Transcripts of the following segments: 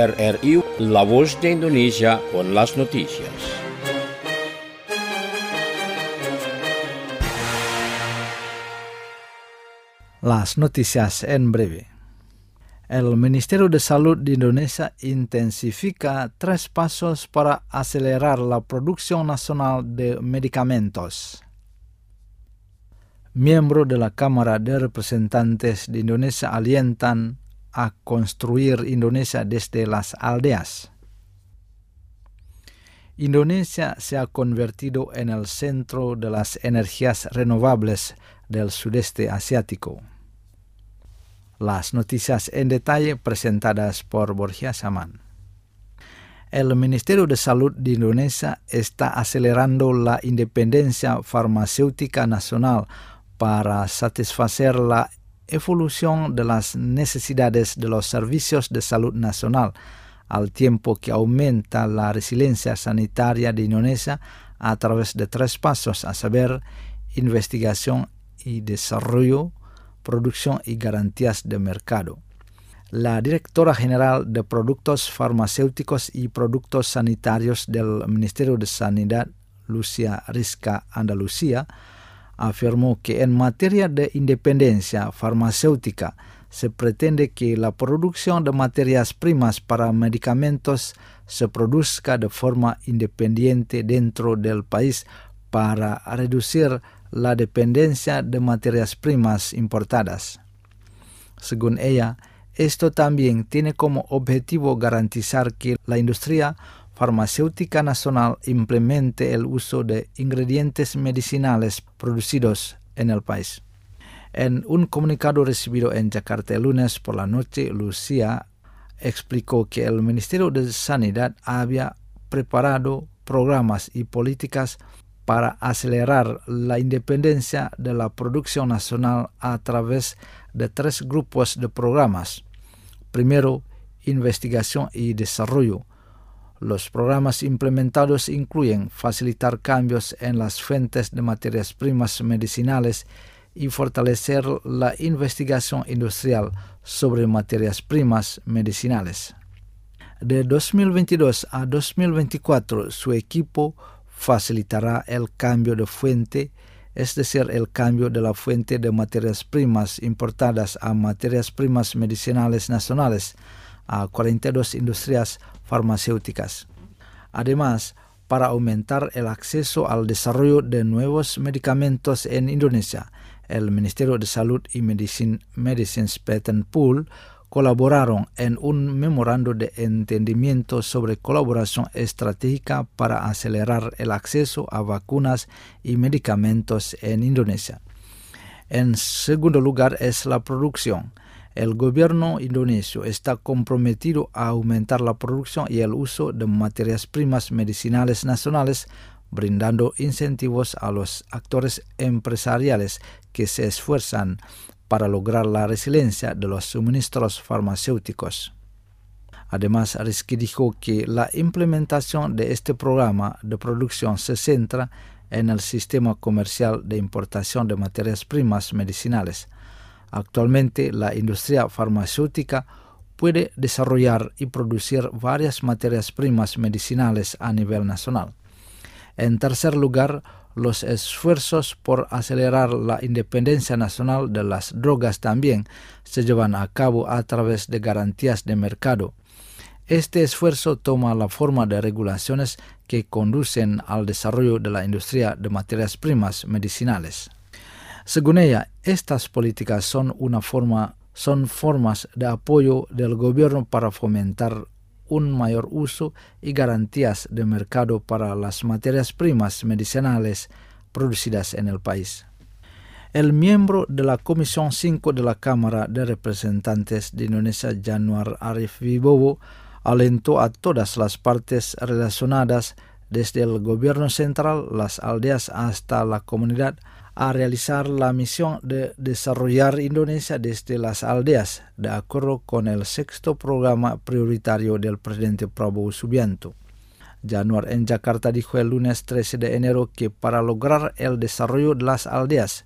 RRI, La Voz de Indonesia, con las noticias. Las noticias en breve. El Ministerio de Salud de Indonesia intensifica 3 pasos para acelerar la producción nacional de medicamentos. Miembros de la Cámara de Representantes de Indonesia alientan a construir Indonesia desde las aldeas. Indonesia se ha convertido en el centro de las energías renovables del sudeste asiático. Las noticias en detalle presentadas por Borja Saman. El Ministerio de Salud de Indonesia está acelerando la independencia farmacéutica nacional para satisfacer la evolución de las necesidades de los servicios de salud nacional, al tiempo que aumenta la resiliencia sanitaria de Indonesia a través de 3 pasos, a saber, investigación y desarrollo, producción y garantías de mercado. La directora general de Productos Farmacéuticos y Productos Sanitarios del Ministerio de Sanidad, Lucia Rizka Andalucía, afirmó que en materia de independencia farmacéutica se pretende que la producción de materias primas para medicamentos se produzca de forma independiente dentro del país para reducir la dependencia de materias primas importadas. Según ella, esto también tiene como objetivo garantizar que la industria farmacéutica nacional implemente el uso de ingredientes medicinales producidos en el país. En un comunicado recibido en Jakarta el lunes por la noche, Lucia explicó que el Ministerio de Sanidad había preparado programas y políticas para acelerar la independencia de la producción nacional a través de 3 grupos de programas. Primero, investigación y desarrollo. Los programas implementados incluyen facilitar cambios en las fuentes de materias primas medicinales y fortalecer la investigación industrial sobre materias primas medicinales. De 2022 a 2024, su equipo facilitará el cambio de fuente, es decir, el cambio de la fuente de materias primas importadas a materias primas medicinales nacionales, a 42 industrias farmacéuticas. Además, para aumentar el acceso al desarrollo de nuevos medicamentos en Indonesia, el Ministerio de Salud y Medicines Patent Pool colaboraron en un memorando de entendimiento sobre colaboración estratégica para acelerar el acceso a vacunas y medicamentos en Indonesia. En segundo lugar es la producción. El gobierno indonesio está comprometido a aumentar la producción y el uso de materias primas medicinales nacionales, brindando incentivos a los actores empresariales que se esfuerzan para lograr la resiliencia de los suministros farmacéuticos. Además, Rizky dijo que la implementación de este programa de producción se centra en el sistema comercial de importación de materias primas medicinales. Actualmente, la industria farmacéutica puede desarrollar y producir varias materias primas medicinales a nivel nacional. En tercer lugar, los esfuerzos por acelerar la independencia nacional de las drogas también se llevan a cabo a través de garantías de mercado. Este esfuerzo toma la forma de regulaciones que conducen al desarrollo de la industria de materias primas medicinales. Según ella, estas políticas son formas de apoyo del gobierno para fomentar un mayor uso y garantías de mercado para las materias primas medicinales producidas en el país. El miembro de la Comisión 5 de la Cámara de Representantes de Indonesia, Januar Arif Wibowo, alentó a todas las partes relacionadas, desde el gobierno central, las aldeas hasta la comunidad, a realizar la misión de desarrollar Indonesia desde las aldeas, de acuerdo con el 6º programa prioritario del presidente Prabowo Subianto. Januar en Jakarta dijo el lunes 13 de enero que para lograr el desarrollo de las aldeas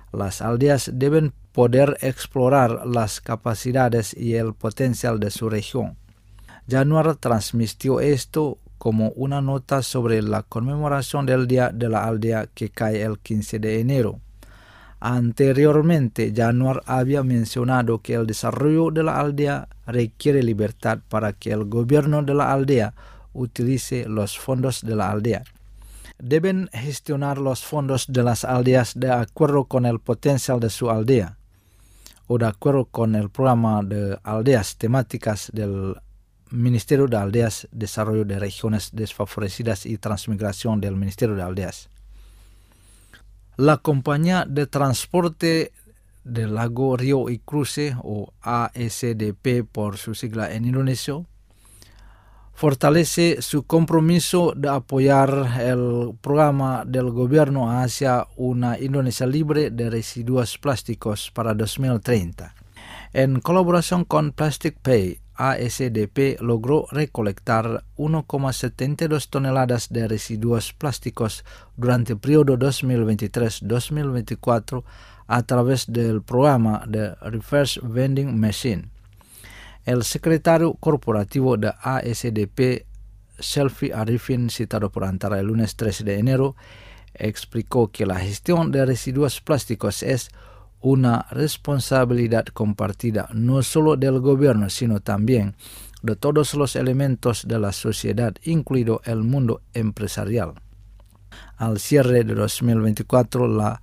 deben poder explorar las capacidades y el potencial de su región. Januar transmitió esto como una nota sobre la conmemoración del Día de la Aldea que cae el 15 de enero. Anteriormente, Januar había mencionado que el desarrollo de la aldea requiere libertad para que el gobierno de la aldea utilice los fondos de la aldea. Deben gestionar los fondos de las aldeas de acuerdo con el potencial de su aldea o de acuerdo con el programa de aldeas temáticas del Ministerio de Aldeas, Desarrollo de Regiones Desfavorecidas y Transmigración del Ministerio de Aldeas. La Compañía de Transporte del Lago, Río y Cruce, o ASDP por su sigla en indonesio, fortalece su compromiso de apoyar el programa del gobierno hacia una Indonesia libre de residuos plásticos para 2030. En colaboración con Plastic Pay, ASDP logró recolectar 1,72 toneladas de residuos plásticos durante el periodo 2023-2024 a través del programa de Reverse Vending Machine. El secretario corporativo de ASDP, Selfie Arifin, citado por Antara el lunes 13 de enero, explicó que la gestión de residuos plásticos es una responsabilidad compartida no solo del gobierno, sino también de todos los elementos de la sociedad, incluido el mundo empresarial. Al cierre de 2024, la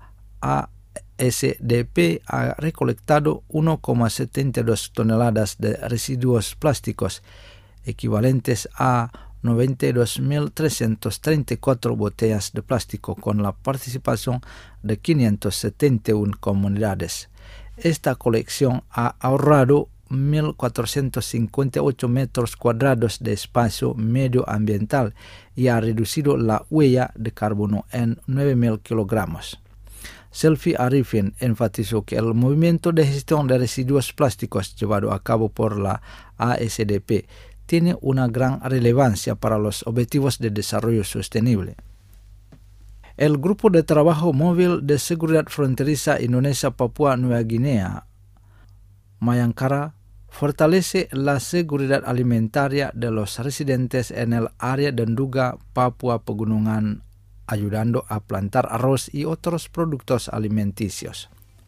ASDP ha recolectado 1,72 toneladas de residuos plásticos, equivalentes a 92.334 botellas de plástico, con la participación de 571 comunidades. Esta colección ha ahorrado 1.458 metros cuadrados de espacio medioambiental y ha reducido la huella de carbono en 9.000 kilogramos. Selfie Arifin enfatizó que el movimiento de gestión de residuos plásticos llevado a cabo por la ASDP tiene una gran relevancia para los objetivos de desarrollo sostenible. El Grupo de Trabajo Móvil de Seguridad Fronteriza Indonesia-Papua Nueva Guinea, Mayangkara, fortalece la seguridad alimentaria de los residentes en el área de Nduga, Papua Pegunungan, ayudando a plantar arroz y otros productos alimenticios.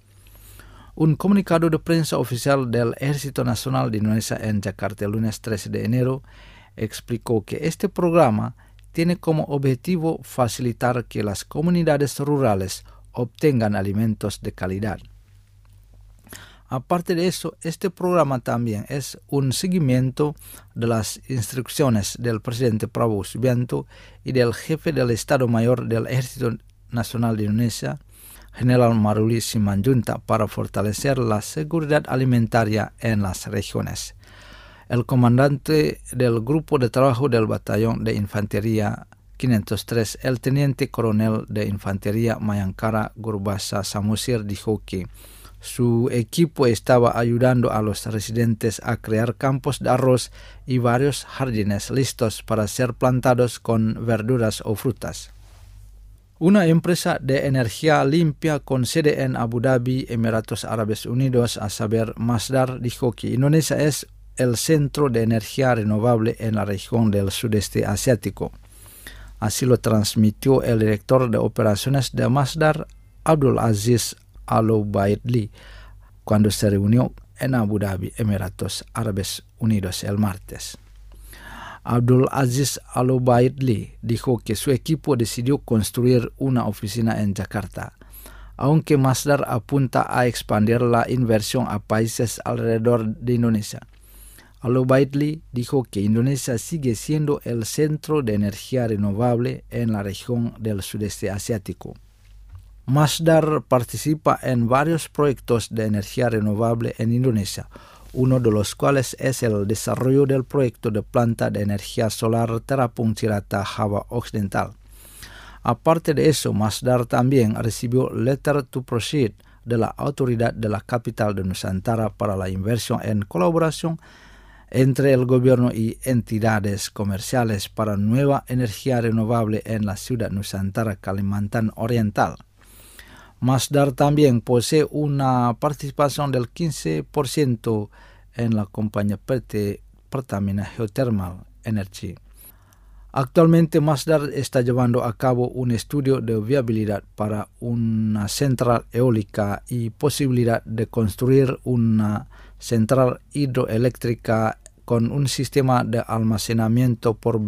Un comunicado de prensa oficial del Ejército Nacional de Indonesia en Jakarta el lunes 13 de enero explicó que este programa tiene como objetivo facilitar que las comunidades rurales obtengan alimentos de calidad. Aparte de eso, este programa también es un seguimiento de las instrucciones del presidente Prabowo Subianto y del jefe del Estado Mayor del Ejército Nacional de Indonesia, General Maruli Simanjuntak, para fortalecer la seguridad alimentaria en las regiones. El comandante del Grupo de Trabajo del Batallón de Infantería 503, el teniente coronel de Infantería Mayangkara Gurbasa Samusir, dijo que su equipo estaba ayudando a los residentes a crear campos de arroz y varios jardines listos para ser plantados con verduras o frutas. Una empresa de energía limpia con sede en Abu Dhabi, Emiratos Árabes Unidos, a saber Masdar, dijo que Indonesia es el centro de energía renovable en la región del sudeste asiático. Así lo transmitió el director de operaciones de Masdar, Abdul Aziz Al-Obaidli, cuando se reunió en Abu Dhabi, Emiratos Árabes Unidos, el martes. Abdul Aziz Al-Obaidli dijo que su equipo decidió construir una oficina en Jakarta, aunque Masdar apunta a expandir la inversión a países alrededor de Indonesia. Al-Obaidli dijo que Indonesia sigue siendo el centro de energía renovable en la región del sudeste asiático. Masdar participa en varios proyectos de energía renovable en Indonesia, uno de los cuales es el desarrollo del proyecto de planta de energía solar Terapung Cirata, Java Occidental. Aparte de eso, Masdar también recibió Letter to Proceed de la Autoridad de la Capital de Nusantara para la inversión en colaboración entre el gobierno y entidades comerciales para nueva energía renovable en la ciudad Nusantara, Kalimantan Oriental. Masdar también posee una participación del 15% en la compañía PT Pertamina Geothermal Energy. Actualmente Masdar está llevando a cabo un estudio de viabilidad para una central eólica y posibilidad de construir una central hidroeléctrica con un sistema de almacenamiento por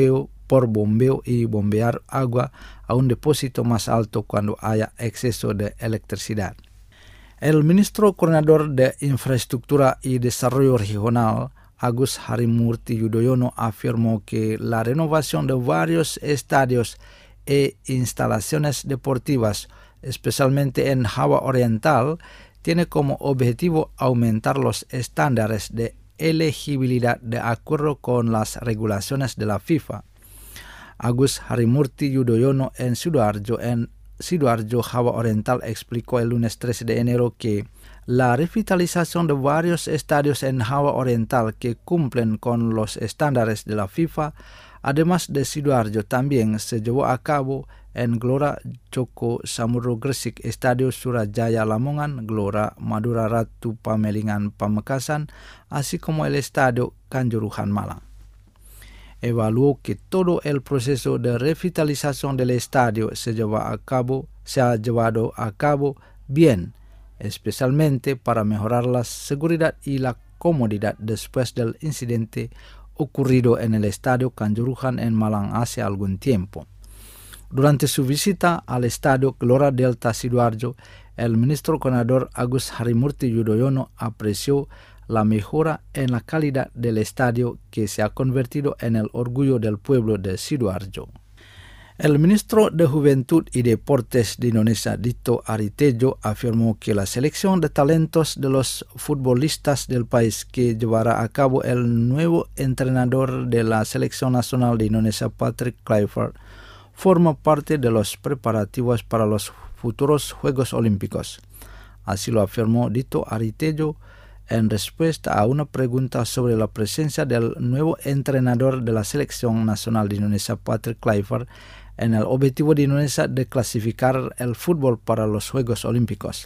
bombeo y bombear agua a un depósito más alto cuando haya exceso de electricidad. El ministro coordinador de Infraestructura y Desarrollo Regional, Agus Harimurti Yudhoyono, afirmó que la renovación de varios estadios e instalaciones deportivas, especialmente en Java Oriental, tiene como objetivo aumentar los estándares de elegibilidad de acuerdo con las regulaciones de la FIFA. Agus Harimurti Yudhoyono en Sidoarjo, Java Oriental, explicó el lunes 13 de enero que la revitalización de varios estadios en Java Oriental que cumplen con los estándares de la FIFA, además de Sidoarjo, también se llevó a cabo en Gelora Joko Samudro Gresik, Estadio Surajaya Lamongan, Gelora Madura Ratu Pamelingan Pamekasan, así como el Estadio Kanjuruhan Malang. Evaluó que todo el proceso de revitalización del estadio se ha llevado a cabo bien, especialmente para mejorar la seguridad y la comodidad después del incidente ocurrido en el estadio Kanjuruhan en Malang hace algún tiempo. Durante su visita al estadio Gelora Delta Sidoarjo, el ministro coordinador Agus Harimurti Yudhoyono apreció la mejora en la calidad del estadio que se ha convertido en el orgullo del pueblo de Sidoarjo. El ministro de Juventud y Deportes de Indonesia, Dito Aritejo, afirmó que la selección de talentos de los futbolistas del país que llevará a cabo el nuevo entrenador de la Selección Nacional de Indonesia, Patrick Kluivert, forma parte de los preparativos para los futuros Juegos Olímpicos. Así lo afirmó Dito Aritejo en respuesta a una pregunta sobre la presencia del nuevo entrenador de la Selección Nacional de Indonesia, Patrick Kluivert, en el objetivo de Indonesia de clasificar el fútbol para los Juegos Olímpicos.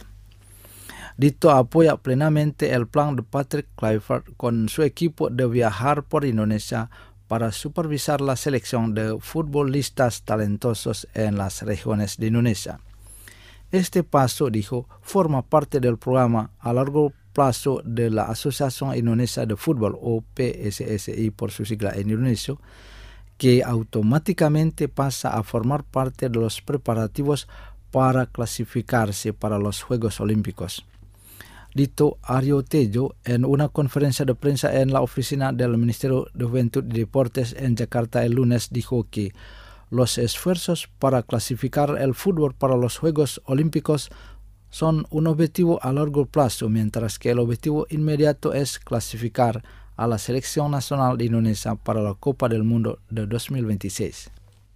Dito apoya plenamente el plan de Patrick Kluivert con su equipo de viajar por Indonesia para supervisar la selección de futbolistas talentosos en las regiones de Indonesia. Este paso, dijo, forma parte del programa a largo plazo de la Asociación Indonesia de Fútbol, o PSSI por su sigla en indonesio, que automáticamente pasa a formar parte de los preparativos para clasificarse para los Juegos Olímpicos. Dito Aritejo, en una conferencia de prensa en la oficina del Ministerio de Juventud y Deportes en Jakarta el lunes, dijo que los esfuerzos para clasificar el fútbol para los Juegos Olímpicos son un objetivo a largo plazo, mientras que el objetivo inmediato es clasificar a la Selección Nacional de Indonesia para la Copa del Mundo de 2026.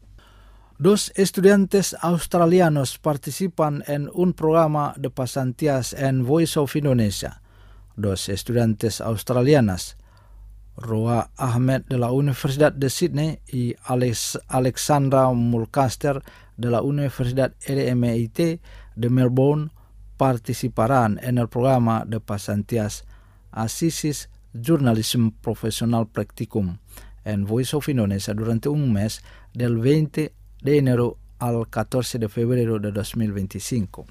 2 estudiantes australianos participan en un programa de pasantías en Voice of Indonesia. 2 estudiantes australianas, Roa Ahmed de la Universidad de Sydney y Alexandra Mulcaster de la Universidad RMIT de Melbourne, participarán en el programa de pasantías Assissis Journalism Professional Practicum en Voice of Indonesia durante un mes del 20 de enero al 14 de febrero de 2025.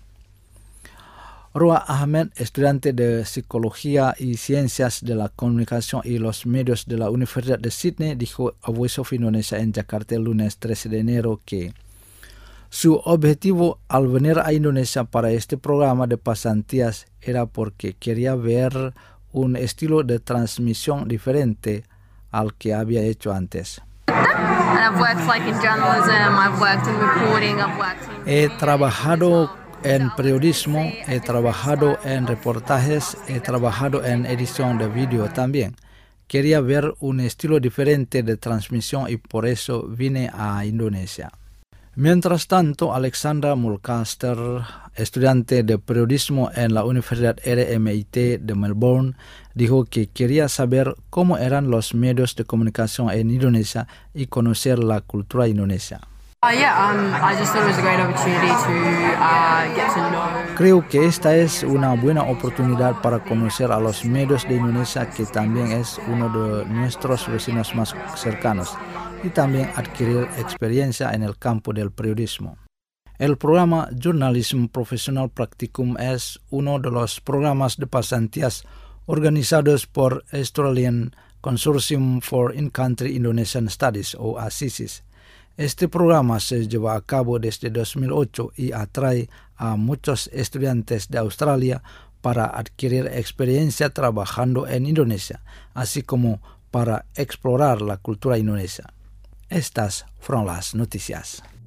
Roa Ahmed, estudiante de Psicología y Ciencias de la Comunicación y los Medios de la Universidad de Sydney, dijo a Voice of Indonesia en Jakarta el lunes 13 de enero que su objetivo al venir a Indonesia para este programa de pasantías era porque quería ver un estilo de transmisión diferente al que había hecho antes. He trabajado en periodismo, he trabajado en reportajes, he trabajado en edición de vídeo también. Quería ver un estilo diferente de transmisión y por eso vine a Indonesia. Mientras tanto, Alexandra Mulcaster, estudiante de periodismo en la Universidad RMIT de Melbourne, dijo que quería saber cómo eran los medios de comunicación en Indonesia y conocer la cultura indonesia. I just thought it was a great opportunity to get to know. Creo que esta es una buena oportunidad para conocer a los medios de Indonesia, que también es uno de nuestros vecinos más cercanos, y también adquirir experiencia en el campo del periodismo. El programa Journalism Professional Practicum es uno de los programas de pasantías organizados por Australian Consortium for In-Country Indonesian Studies, o ACISIS. Este programa se lleva a cabo desde 2008 y atrae a muchos estudiantes de Australia para adquirir experiencia trabajando en Indonesia, así como para explorar la cultura indonesia. Estas fueron las noticias.